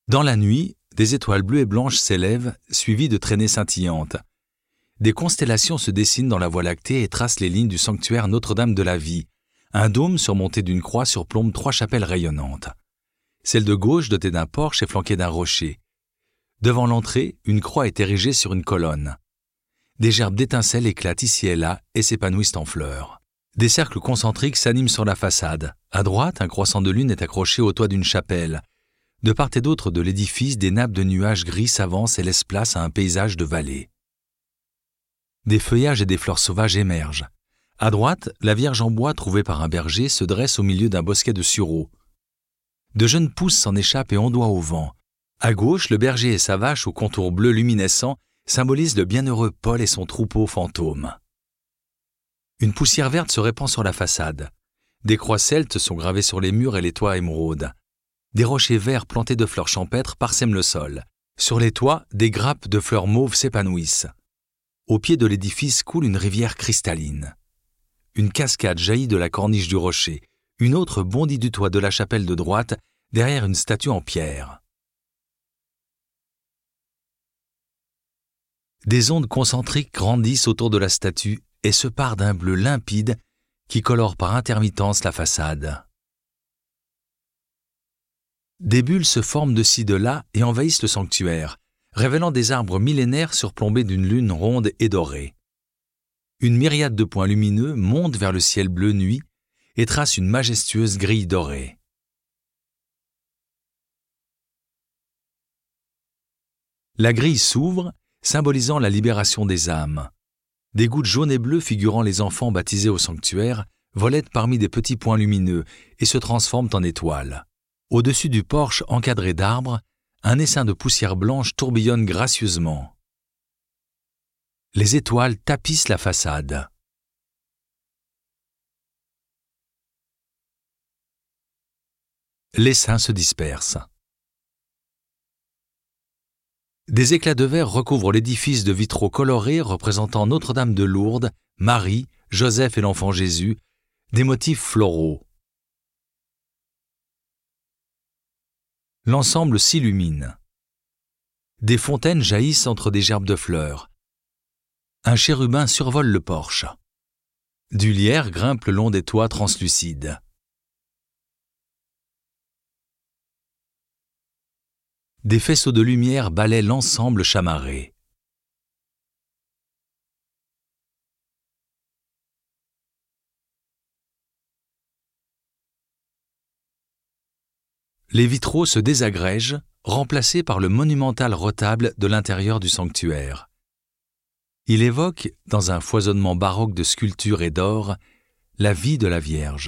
Dans la nuit, des étoiles bleues et blanches s'élèvent, suivies de traînées scintillantes. Des constellations se dessinent dans la Voie lactée et tracent les lignes du sanctuaire Notre-Dame de la Vie. Un dôme surmonté d'une croix surplombe 3 chapelles rayonnantes. Celle de gauche dotée d'un porche est flanquée d'un rocher. Devant l'entrée, une croix est érigée sur une colonne. Des gerbes d'étincelles éclatent ici et là et s'épanouissent en fleurs. Des cercles concentriques s'animent sur la façade. À droite, un croissant de lune est accroché au toit d'une chapelle. De part et d'autre de l'édifice, des nappes de nuages gris s'avancent et laissent place à un paysage de vallée. Des feuillages et des fleurs sauvages émergent. À droite, la Vierge en bois trouvée par un berger se dresse au milieu d'un bosquet de sureaux. De jeunes pousses s'en échappent et ondoient au vent. À gauche, le berger et sa vache au contour bleu luminescent symbolisent le bienheureux Paul et son troupeau fantôme. Une poussière verte se répand sur la façade. Des croix celtes sont gravées sur les murs et les toits émeraudes. Des rochers verts plantés de fleurs champêtres parsèment le sol. Sur les toits, des grappes de fleurs mauves s'épanouissent. Au pied de l'édifice coule une rivière cristalline. Une cascade jaillit de la corniche du rocher. Une autre bondit du toit de la chapelle de droite, derrière une statue en pierre. Des ondes concentriques grandissent autour de la statue et se parent d'un bleu limpide qui colore par intermittence la façade. Des bulles se forment de ci de là et envahissent le sanctuaire, révélant des arbres millénaires surplombés d'une lune ronde et dorée. Une myriade de points lumineux monte vers le ciel bleu nuit et trace une majestueuse grille dorée. La grille s'ouvre, symbolisant la libération des âmes. Des gouttes jaunes et bleues figurant les enfants baptisés au sanctuaire volettent parmi des petits points lumineux et se transforment en étoiles. Au-dessus du porche encadré d'arbres, un essaim de poussière blanche tourbillonne gracieusement. Les étoiles tapissent la façade. L'essaim se disperse. Des éclats de verre recouvrent l'édifice de vitraux colorés représentant Notre-Dame de Lourdes, Marie, Joseph et l'enfant Jésus, des motifs floraux. L'ensemble s'illumine. Des fontaines jaillissent entre des gerbes de fleurs. Un chérubin survole le porche. Du lierre grimpe le long des toits translucides. Des faisceaux de lumière balaient l'ensemble chamarré. Les vitraux se désagrègent, remplacés par le monumental retable de l'intérieur du sanctuaire. Il évoque, dans un foisonnement baroque de sculpture et d'or, la vie de la Vierge.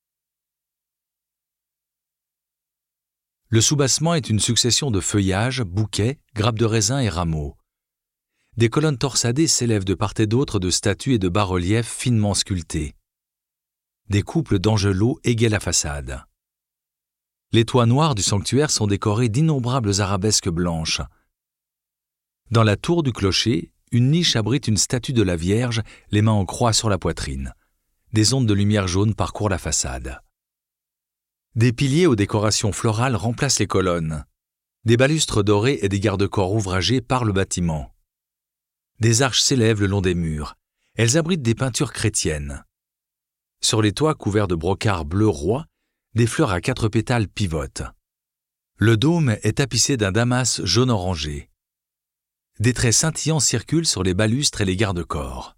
Le soubassement est une succession de feuillages, bouquets, grappes de raisin et rameaux. Des colonnes torsadées s'élèvent de part et d'autre de statues et de bas-reliefs finement sculptés. Des couples d'angelots égayent la façade. Les toits noirs du sanctuaire sont décorés d'innombrables arabesques blanches. Dans la tour du clocher, une niche abrite une statue de la Vierge, les mains en croix sur la poitrine. Des ondes de lumière jaune parcourent la façade. Des piliers aux décorations florales remplacent les colonnes. Des balustres dorés et des garde-corps ouvragés parent le bâtiment. Des arches s'élèvent le long des murs. Elles abritent des peintures chrétiennes. Sur les toits couverts de brocart bleu roi, des fleurs à 4 pétales pivotent. Le dôme est tapissé d'un damas jaune-orangé. Des traits scintillants circulent sur les balustres et les garde-corps.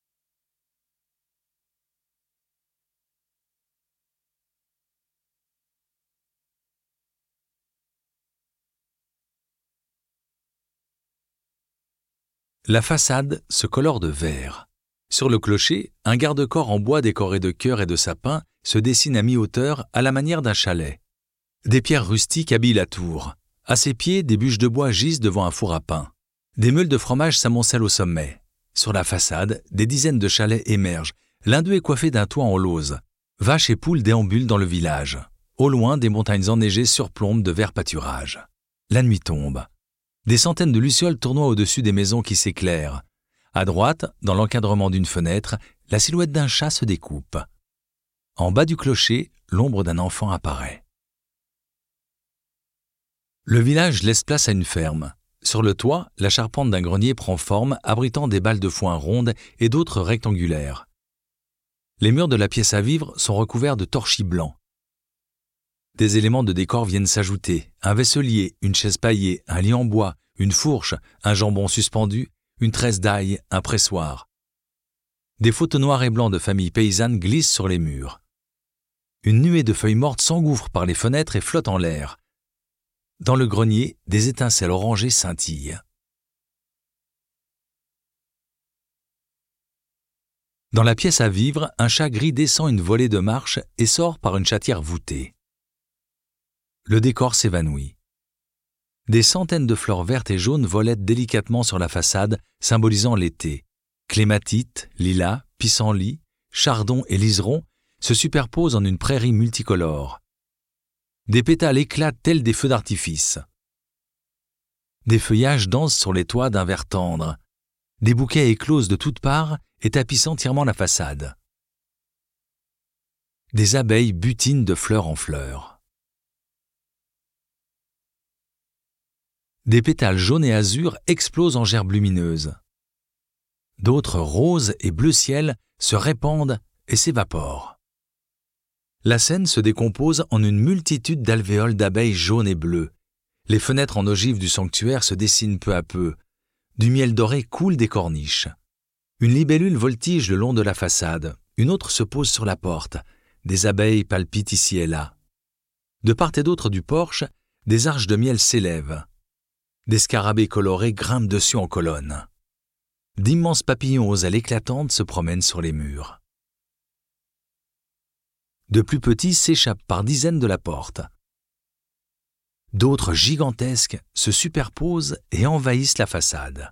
La façade se colore de vert. Sur le clocher, un garde-corps en bois décoré de cœurs et de sapins se dessine à mi-hauteur à la manière d'un chalet. Des pierres rustiques habillent la tour. À ses pieds, des bûches de bois gisent devant un four à pain. Des meules de fromage s'amoncellent au sommet. Sur la façade, des dizaines de chalets émergent. L'un d'eux est coiffé d'un toit en lauze. Vaches et poules déambulent dans le village. Au loin, des montagnes enneigées surplombent de verts pâturages. La nuit tombe. Des centaines de lucioles tournoient au-dessus des maisons qui s'éclairent. À droite, dans l'encadrement d'une fenêtre, la silhouette d'un chat se découpe. En bas du clocher, l'ombre d'un enfant apparaît. Le village laisse place à une ferme. Sur le toit, la charpente d'un grenier prend forme, abritant des balles de foin rondes et d'autres rectangulaires. Les murs de la pièce à vivre sont recouverts de torchis blancs. Des éléments de décor viennent s'ajouter, un vaisselier, une chaise paillée, un lit en bois, une fourche, un jambon suspendu, une tresse d'ail, un pressoir. Des photos noires et blancs de familles paysannes glissent sur les murs. Une nuée de feuilles mortes s'engouffre par les fenêtres et flotte en l'air. Dans le grenier, des étincelles orangées scintillent. Dans la pièce à vivre, un chat gris descend une volée de marches et sort par une chatière voûtée. Le décor s'évanouit. Des centaines de fleurs vertes et jaunes volettent délicatement sur la façade, symbolisant l'été. Clématites, lilas, pissenlits, chardons et liserons se superposent en une prairie multicolore. Des pétales éclatent tels des feux d'artifice. Des feuillages dansent sur les toits d'un vert tendre. Des bouquets éclosent de toutes parts et tapissent entièrement la façade. Des abeilles butinent de fleur en fleur. Des pétales jaunes et azur explosent en gerbes lumineuses. D'autres roses et bleu ciel se répandent et s'évaporent. La scène se décompose en une multitude d'alvéoles d'abeilles jaunes et bleues. Les fenêtres en ogive du sanctuaire se dessinent peu à peu. Du miel doré coule des corniches. Une libellule voltige le long de la façade. Une autre se pose sur la porte. Des abeilles palpitent ici et là. De part et d'autre du porche, des arches de miel s'élèvent. Des scarabées colorés grimpent dessus en colonne. D'immenses papillons aux ailes éclatantes se promènent sur les murs. De plus petits s'échappent par dizaines de la porte. D'autres gigantesques se superposent et envahissent la façade.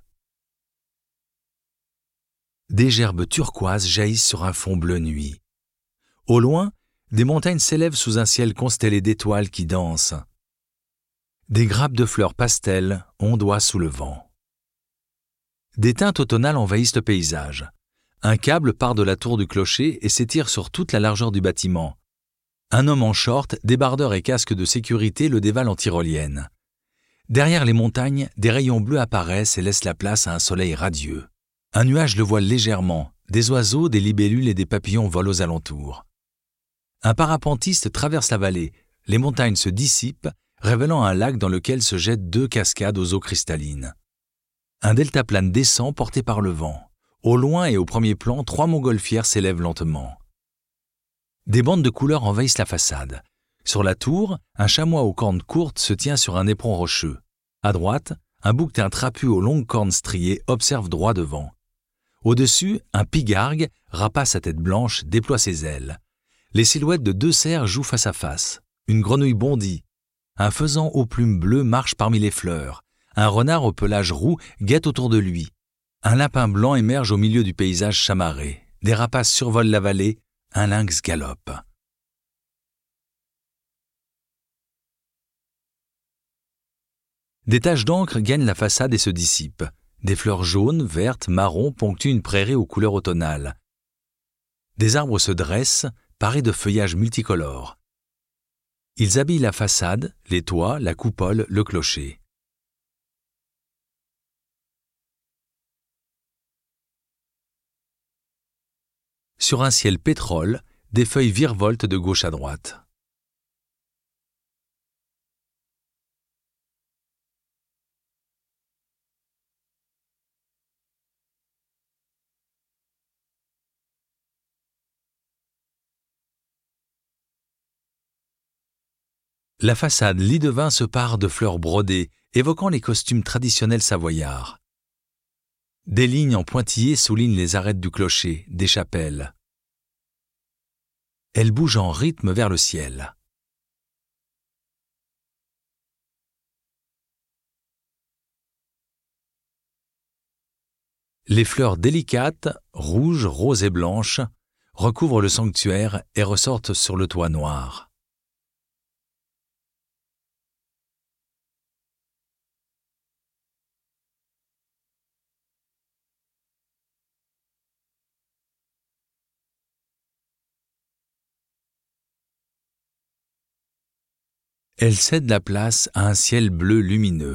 Des gerbes turquoises jaillissent sur un fond bleu nuit. Au loin, des montagnes s'élèvent sous un ciel constellé d'étoiles qui dansent. Des grappes de fleurs pastel ondoient sous le vent. Des teintes automnales envahissent le paysage. Un câble part de la tour du clocher et s'étire sur toute la largeur du bâtiment. Un homme en short, débardeur et casque de sécurité le dévale en tyrolienne. Derrière les montagnes, des rayons bleus apparaissent et laissent la place à un soleil radieux. Un nuage le voile légèrement. Des oiseaux, des libellules et des papillons volent aux alentours. Un parapentiste traverse la vallée. Les montagnes se dissipent, révélant un lac dans lequel se jettent 2 cascades aux eaux cristallines. Un deltaplane descend porté par le vent. Au loin et au premier plan, 3 montgolfières s'élèvent lentement. Des bandes de couleurs envahissent la façade. Sur la tour, un chamois aux cornes courtes se tient sur un éperon rocheux. À droite, un bouquetin trapu aux longues cornes striées observe droit devant. Au-dessus, un pigargue, rapace à tête blanche, déploie ses ailes. Les silhouettes de 2 cerfs jouent face à face. Une grenouille bondit. Un faisan aux plumes bleues marche parmi les fleurs. Un renard au pelage roux guette autour de lui. Un lapin blanc émerge au milieu du paysage chamarré. Des rapaces survolent la vallée. Un lynx galope. Des taches d'encre gagnent la façade et se dissipent. Des fleurs jaunes, vertes, marron ponctuent une prairie aux couleurs automnales. Des arbres se dressent, parés de feuillages multicolores. Ils habillent la façade, les toits, la coupole, le clocher. Sur un ciel pétrole, des feuilles virevoltent de gauche à droite. La façade lit de vin se pare de fleurs brodées, évoquant les costumes traditionnels savoyards. Des lignes en pointillés soulignent les arêtes du clocher, des chapelles. Elles bougent en rythme vers le ciel. Les fleurs délicates, rouges, roses et blanches, recouvrent le sanctuaire et ressortent sur le toit noir. Elle cède la place à un ciel bleu lumineux.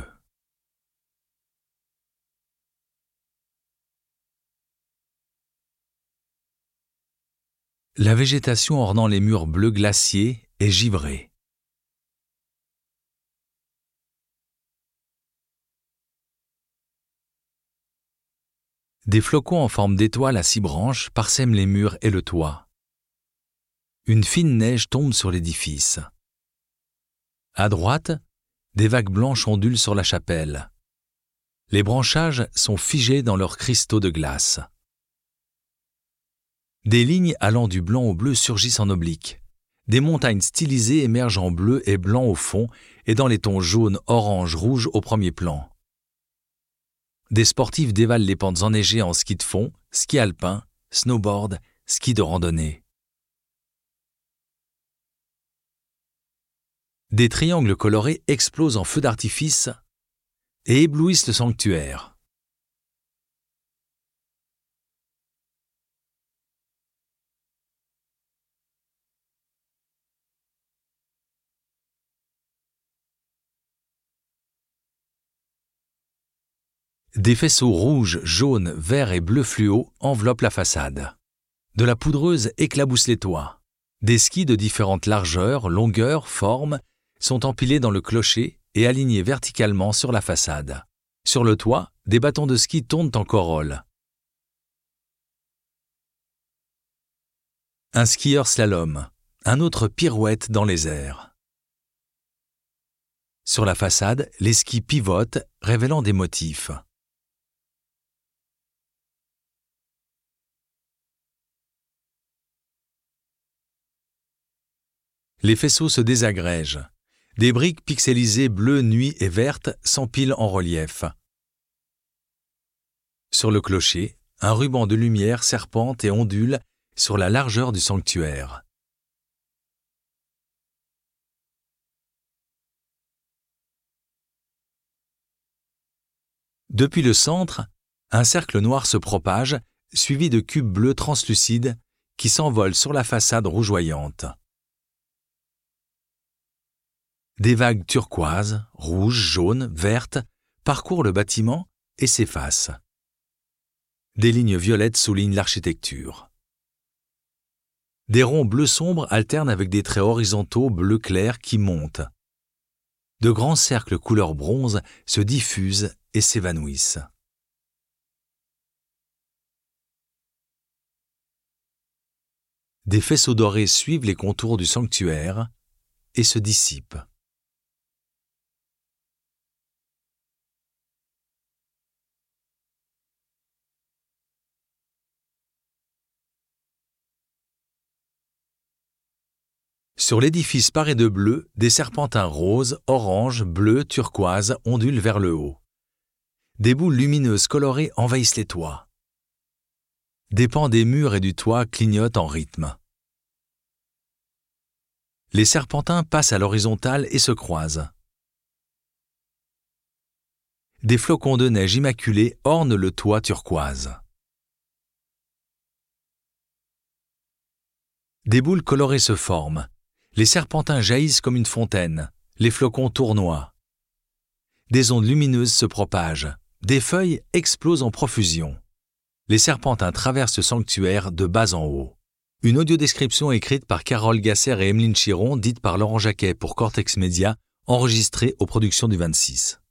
La végétation ornant les murs bleus glaciers est givrée. Des flocons en forme d'étoile à 6 branches parsèment les murs et le toit. Une fine neige tombe sur l'édifice. À droite, des vagues blanches ondulent sur la chapelle. Les branchages sont figés dans leurs cristaux de glace. Des lignes allant du blanc au bleu surgissent en oblique. Des montagnes stylisées émergent en bleu et blanc au fond et dans les tons jaune, orange, rouge au premier plan. Des sportifs dévalent les pentes enneigées en ski de fond, ski alpin, snowboard, ski de randonnée. Des triangles colorés explosent en feux d'artifice et éblouissent le sanctuaire. Des faisceaux rouges, jaunes, verts et bleus fluo enveloppent la façade. De la poudreuse éclabousse les toits. Des skis de différentes largeurs, longueurs, formes sont empilés dans le clocher et alignés verticalement sur la façade. Sur le toit, des bâtons de ski tournent en corolle. Un skieur slalom, un autre pirouette dans les airs. Sur la façade, les skis pivotent, révélant des motifs. Les faisceaux se désagrègent. Des briques pixelisées bleues, nuit et vertes s'empilent en relief. Sur le clocher, un ruban de lumière serpente et ondule sur la largeur du sanctuaire. Depuis le centre, un cercle noir se propage, suivi de cubes bleus translucides qui s'envolent sur la façade rougeoyante. Des vagues turquoises, rouges, jaunes, vertes parcourent le bâtiment et s'effacent. Des lignes violettes soulignent l'architecture. Des ronds bleu sombre alternent avec des traits horizontaux bleu clair qui montent. De grands cercles couleur bronze se diffusent et s'évanouissent. Des faisceaux dorés suivent les contours du sanctuaire et se dissipent. Sur l'édifice paré de bleu, des serpentins roses, orange, bleu, turquoise ondulent vers le haut. Des boules lumineuses colorées envahissent les toits. Des pans des murs et du toit clignotent en rythme. Les serpentins passent à l'horizontale et se croisent. Des flocons de neige immaculés ornent le toit turquoise. Des boules colorées se forment. Les serpentins jaillissent comme une fontaine, les flocons tournoient. Des ondes lumineuses se propagent, des feuilles explosent en profusion. Les serpentins traversent le sanctuaire de bas en haut. Une audiodescription écrite par Carole Gasser et Emeline Chiron, dite par Laurent Jacquet pour Cortex Média, enregistrée aux productions du 26.